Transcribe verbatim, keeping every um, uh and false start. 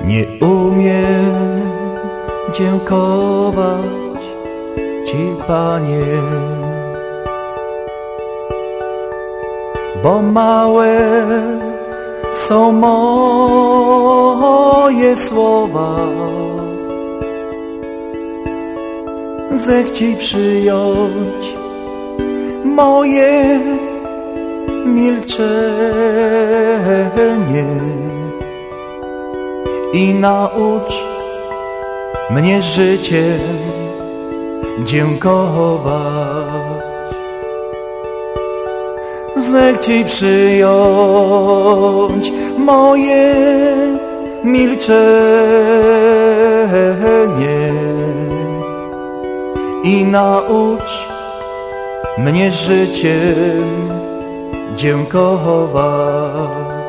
Nie umiem dziękować Ci, Panie, bo małe są moje słowa. Zechciej przyjąć moje milczenie i naucz mnie życiem dziękować. Zechciej przyjąć moje milczenie i naucz mnie życiem dziękować.